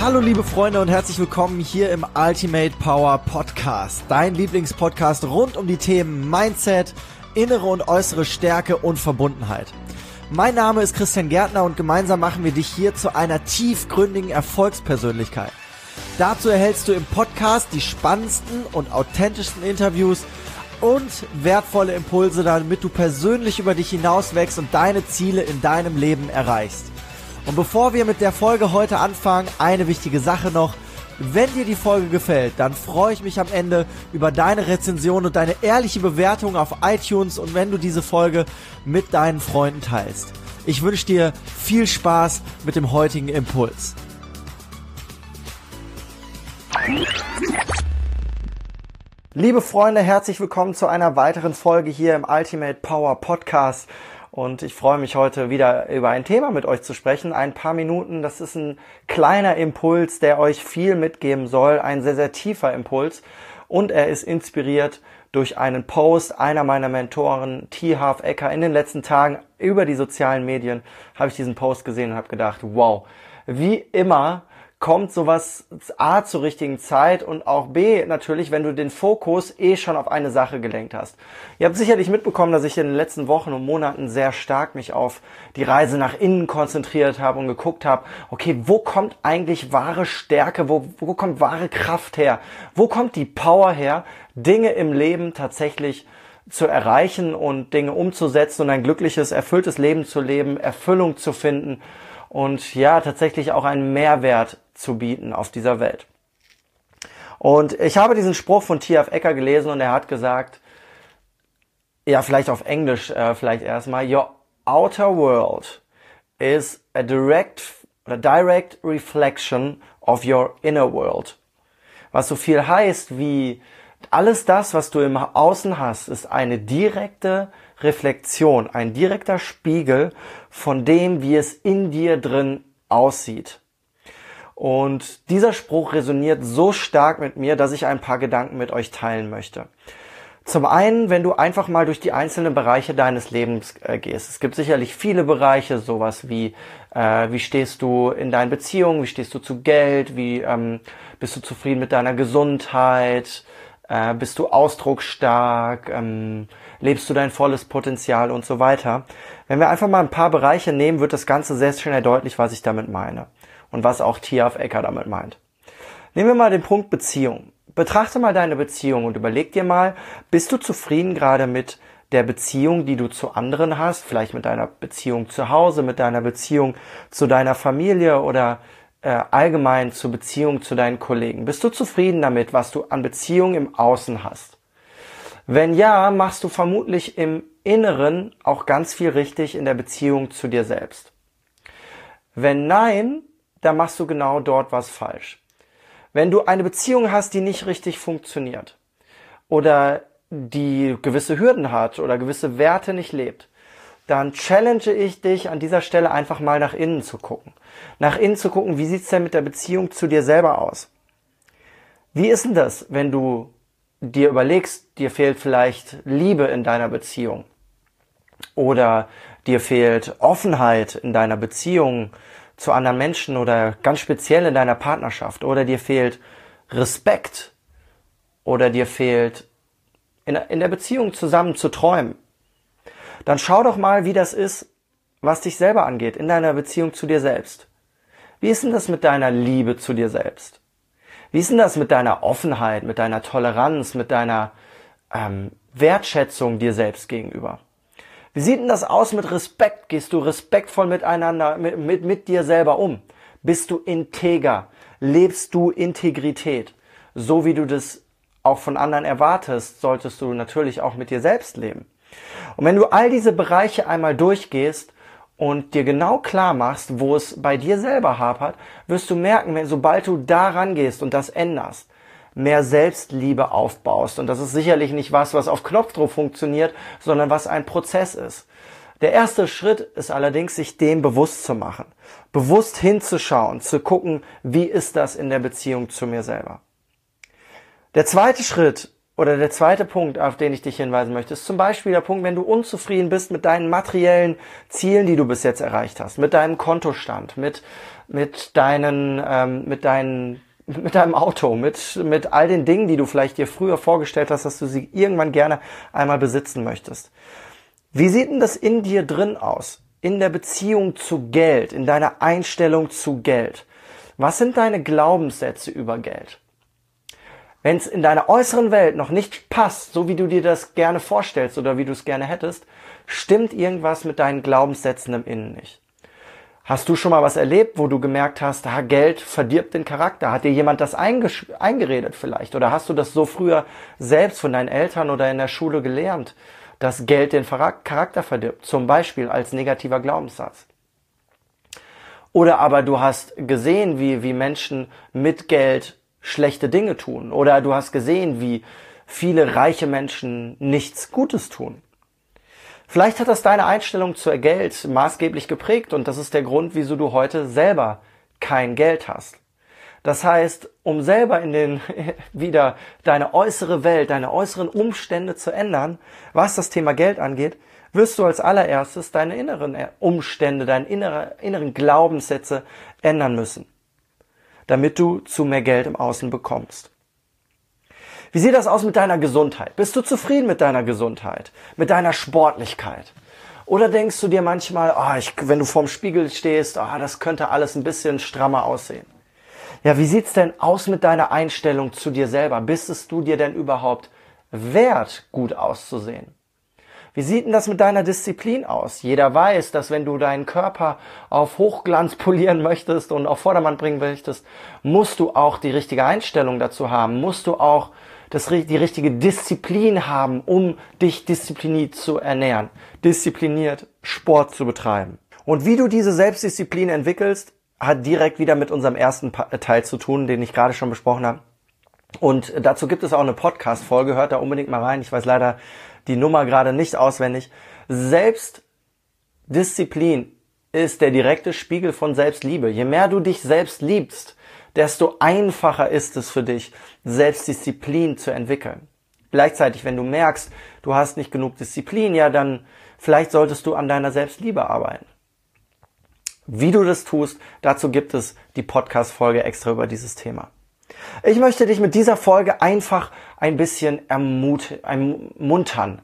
Hallo liebe Freunde und herzlich willkommen hier im Ultimate Power Podcast, dein Lieblingspodcast rund um die Themen Mindset, innere und äußere Stärke und Verbundenheit. Mein Name ist Christian Gärtner und gemeinsam machen wir dich hier zu einer tiefgründigen Erfolgspersönlichkeit. Dazu erhältst du im Podcast die spannendsten und authentischsten Interviews und wertvolle Impulse, damit du persönlich über dich hinaus wächst und deine Ziele in deinem Leben erreichst. Und bevor wir mit der Folge heute anfangen, eine wichtige Sache noch. Wenn dir die Folge gefällt, dann freue ich mich am Ende über deine Rezension und deine ehrliche Bewertung auf iTunes und wenn du diese Folge mit deinen Freunden teilst. Ich wünsche dir viel Spaß mit dem heutigen Impuls. Liebe Freunde, herzlich willkommen zu einer weiteren Folge hier im Ultimate Power Podcast. Und ich freue mich heute wieder über ein Thema mit euch zu sprechen. Ein paar Minuten, das ist ein kleiner Impuls, der euch viel mitgeben soll. Ein sehr, sehr tiefer Impuls. Und er ist inspiriert durch einen Post einer meiner Mentoren, T. Harv Eker. In den letzten Tagen über die sozialen Medien habe ich diesen Post gesehen und habe gedacht, wow, wie immer kommt sowas A zur richtigen Zeit und auch B natürlich, wenn du den Fokus schon auf eine Sache gelenkt hast. Ihr habt sicherlich mitbekommen, dass ich in den letzten Wochen und Monaten sehr stark mich auf die Reise nach innen konzentriert habe und geguckt habe, okay, wo kommt eigentlich wahre Stärke, wo kommt wahre Kraft her, wo kommt die Power her, Dinge im Leben tatsächlich zu erreichen und Dinge umzusetzen und ein glückliches, erfülltes Leben zu leben, Erfüllung zu finden und ja, tatsächlich auch einen Mehrwert zu bieten auf dieser Welt. Und ich habe diesen Spruch von T. Harv Eker gelesen und er hat gesagt, ja, vielleicht auf Englisch, vielleicht erstmal, your outer world is a direct reflection of your inner world. Was so viel heißt wie, alles das, was du im Außen hast, ist eine direkte Reflexion, ein direkter Spiegel von dem, wie es in dir drin aussieht. Und dieser Spruch resoniert so stark mit mir, dass ich ein paar Gedanken mit euch teilen möchte. Zum einen, wenn du einfach mal durch die einzelnen Bereiche deines Lebens gehst. Es gibt sicherlich viele Bereiche, sowas wie stehst du in deinen Beziehungen, wie stehst du zu Geld, wie bist du zufrieden mit deiner Gesundheit, bist du ausdrucksstark, lebst du dein volles Potenzial und so weiter. Wenn wir einfach mal ein paar Bereiche nehmen, wird das Ganze sehr schnell deutlich, was ich damit meine. Und was auch T. Harv Eker damit meint. Nehmen wir mal den Punkt Beziehung. Betrachte mal deine Beziehung und überleg dir mal, bist du zufrieden gerade mit der Beziehung, die du zu anderen hast? Vielleicht mit deiner Beziehung zu Hause, mit deiner Beziehung zu deiner Familie oder allgemein zur Beziehung zu deinen Kollegen. Bist du zufrieden damit, was du an Beziehung im Außen hast? Wenn ja, machst du vermutlich im Inneren auch ganz viel richtig in der Beziehung zu dir selbst. Wenn nein, dann machst du genau dort was falsch. Wenn du eine Beziehung hast, die nicht richtig funktioniert oder die gewisse Hürden hat oder gewisse Werte nicht lebt, dann challenge ich dich an dieser Stelle einfach mal nach innen zu gucken. Nach innen zu gucken, wie sieht's denn mit der Beziehung zu dir selber aus? Wie ist denn das, wenn du dir überlegst, dir fehlt vielleicht Liebe in deiner Beziehung oder dir fehlt Offenheit in deiner Beziehung zu anderen Menschen oder ganz speziell in deiner Partnerschaft oder dir fehlt Respekt oder dir fehlt in der Beziehung zusammen zu träumen, dann schau doch mal, wie das ist, was dich selber angeht, in deiner Beziehung zu dir selbst. Wie ist denn das mit deiner Liebe zu dir selbst? Wie ist denn das mit deiner Offenheit, mit deiner Toleranz, mit deiner Wertschätzung dir selbst gegenüber? Wie sieht denn das aus mit Respekt? Gehst du respektvoll miteinander, mit dir selber um? Bist du integer? Lebst du Integrität? So wie du das auch von anderen erwartest, solltest du natürlich auch mit dir selbst leben. Und wenn du all diese Bereiche einmal durchgehst und dir genau klar machst, wo es bei dir selber hapert, wirst du merken, sobald du da rangehst und das änderst, mehr Selbstliebe aufbaust. Und das ist sicherlich nicht was auf Knopfdruck funktioniert, sondern was ein Prozess ist. Der erste Schritt ist allerdings, sich dem bewusst zu machen. Bewusst hinzuschauen, zu gucken, wie ist das in der Beziehung zu mir selber. Der zweite Schritt, Oder der zweite Punkt, auf den ich dich hinweisen möchte, ist zum Beispiel der Punkt, wenn du unzufrieden bist mit deinen materiellen Zielen, die du bis jetzt erreicht hast, mit deinem Kontostand, mit deinem Auto, mit all den Dingen, die du vielleicht dir früher vorgestellt hast, dass du sie irgendwann gerne einmal besitzen möchtest. Wie sieht denn das in dir drin aus? In der Beziehung zu Geld, in deiner Einstellung zu Geld? Was sind deine Glaubenssätze über Geld? Wenn es in deiner äußeren Welt noch nicht passt, so wie du dir das gerne vorstellst oder wie du es gerne hättest, stimmt irgendwas mit deinen Glaubenssätzen im Innen nicht. Hast du schon mal was erlebt, wo du gemerkt hast, Geld verdirbt den Charakter? Hat dir jemand das eingeredet vielleicht? Oder hast du das so früher selbst von deinen Eltern oder in der Schule gelernt, dass Geld den Charakter verdirbt? Zum Beispiel als negativer Glaubenssatz. Oder aber du hast gesehen, wie Menschen mit Geld schlechte Dinge tun. Oder du hast gesehen, wie viele reiche Menschen nichts Gutes tun. Vielleicht hat das deine Einstellung zu Geld maßgeblich geprägt und das ist der Grund, wieso du heute selber kein Geld hast. Das heißt, um selber wieder deine äußere Welt, deine äußeren Umstände zu ändern, was das Thema Geld angeht, wirst du als allererstes deine inneren Umstände, deine inneren Glaubenssätze ändern müssen, damit du zu mehr Geld im Außen bekommst. Wie sieht das aus mit deiner Gesundheit? Bist du zufrieden mit deiner Gesundheit? Mit deiner Sportlichkeit? Oder denkst du dir manchmal, wenn du vorm Spiegel stehst, das könnte alles ein bisschen strammer aussehen? Ja, wie sieht's denn aus mit deiner Einstellung zu dir selber? Bist es du dir denn überhaupt wert, gut auszusehen? Wie sieht denn das mit deiner Disziplin aus? Jeder weiß, dass wenn du deinen Körper auf Hochglanz polieren möchtest und auf Vordermann bringen möchtest, musst du auch die richtige Einstellung dazu haben, musst du auch die richtige Disziplin haben, um dich diszipliniert zu ernähren, diszipliniert Sport zu betreiben. Und wie du diese Selbstdisziplin entwickelst, hat direkt wieder mit unserem ersten Teil zu tun, den ich gerade schon besprochen habe. Und dazu gibt es auch eine Podcast-Folge, hört da unbedingt mal rein. Ich weiß leider die Nummer gerade nicht auswendig. Selbstdisziplin ist der direkte Spiegel von Selbstliebe. Je mehr du dich selbst liebst, desto einfacher ist es für dich, Selbstdisziplin zu entwickeln. Gleichzeitig, wenn du merkst, du hast nicht genug Disziplin, ja, dann vielleicht solltest du an deiner Selbstliebe arbeiten. Wie du das tust, dazu gibt es die Podcast-Folge extra über dieses Thema. Ich möchte dich mit dieser Folge einfach ein bisschen ermutigen,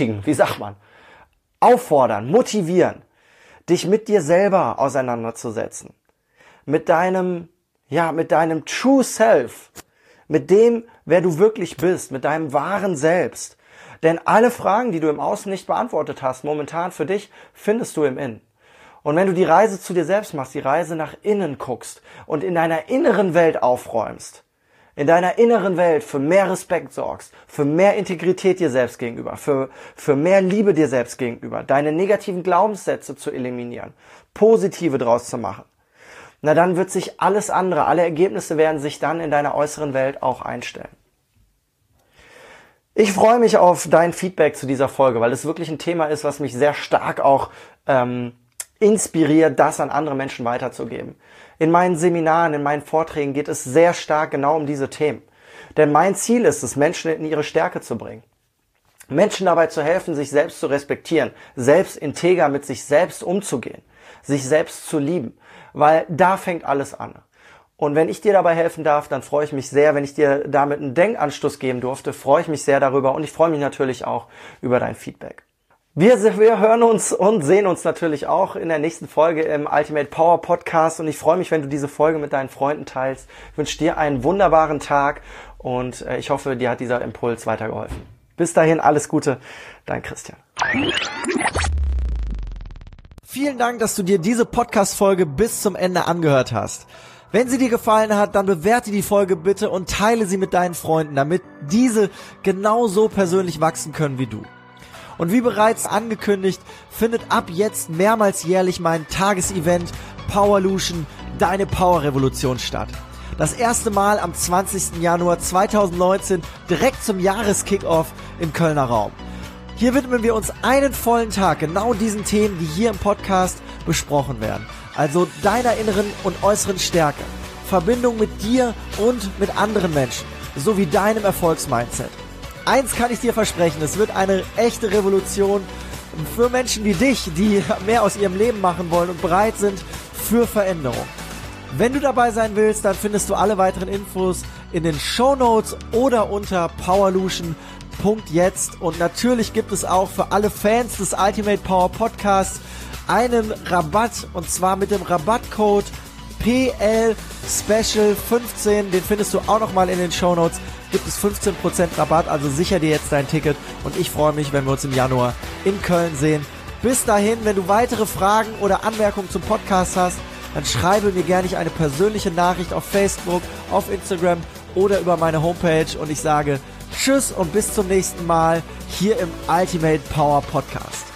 auffordern, motivieren, dich mit dir selber auseinanderzusetzen, mit deinem True Self, mit dem, wer du wirklich bist, mit deinem wahren Selbst. Denn alle Fragen, die du im Außen nicht beantwortet hast, momentan für dich, findest du im Innen. Und wenn du die Reise zu dir selbst machst, die Reise nach innen guckst und in deiner inneren Welt aufräumst, in deiner inneren Welt für mehr Respekt sorgst, für mehr Integrität dir selbst gegenüber, für mehr Liebe dir selbst gegenüber, deine negativen Glaubenssätze zu eliminieren, positive draus zu machen, na dann wird sich alles andere, alle Ergebnisse werden sich dann in deiner äußeren Welt auch einstellen. Ich freue mich auf dein Feedback zu dieser Folge, weil es wirklich ein Thema ist, was mich sehr stark auch inspiriert, das an andere Menschen weiterzugeben. In meinen Seminaren, in meinen Vorträgen geht es sehr stark genau um diese Themen. Denn mein Ziel ist es, Menschen in ihre Stärke zu bringen. Menschen dabei zu helfen, sich selbst zu respektieren, selbst integer mit sich selbst umzugehen, sich selbst zu lieben. Weil da fängt alles an. Und wenn ich dir dabei helfen darf, dann freue ich mich sehr. Wenn ich dir damit einen Denkanstoß geben durfte, freue ich mich sehr darüber. Und ich freue mich natürlich auch über dein Feedback. Wir hören uns und sehen uns natürlich auch in der nächsten Folge im Ultimate Power Podcast und ich freue mich, wenn du diese Folge mit deinen Freunden teilst. Ich wünsche dir einen wunderbaren Tag und ich hoffe, dir hat dieser Impuls weitergeholfen. Bis dahin, alles Gute, dein Christian. Vielen Dank, dass du dir diese Podcast-Folge bis zum Ende angehört hast. Wenn sie dir gefallen hat, dann bewerte die Folge bitte und teile sie mit deinen Freunden, damit diese genauso persönlich wachsen können wie du. Und wie bereits angekündigt, findet ab jetzt mehrmals jährlich mein Tagesevent Powerlution, deine Power-Revolution statt. Das erste Mal am 20. Januar 2019, direkt zum Jahreskickoff im Kölner Raum. Hier widmen wir uns einen vollen Tag genau diesen Themen, die hier im Podcast besprochen werden. Also deiner inneren und äußeren Stärke, Verbindung mit dir und mit anderen Menschen, sowie deinem Erfolgsmindset. eins kann ich dir versprechen, es wird eine echte Revolution für Menschen wie dich, die mehr aus ihrem Leben machen wollen und bereit sind für Veränderung. Wenn du dabei sein willst, dann findest du alle weiteren Infos in den Shownotes oder unter powerlution.jetzt. Und natürlich gibt es auch für alle Fans des Ultimate Power Podcasts einen Rabatt, und zwar mit dem Rabattcode PL Special 15. Den findest du auch nochmal in den Shownotes. Gibt es 15% Rabatt, also sicher dir jetzt dein Ticket. Und ich freue mich, wenn wir uns im Januar in Köln sehen. Bis dahin, wenn du weitere Fragen oder Anmerkungen zum Podcast hast, dann schreibe mir gerne eine persönliche Nachricht auf Facebook, auf Instagram oder über meine Homepage. Und ich sage Tschüss und bis zum nächsten Mal hier im Ultimate Power Podcast.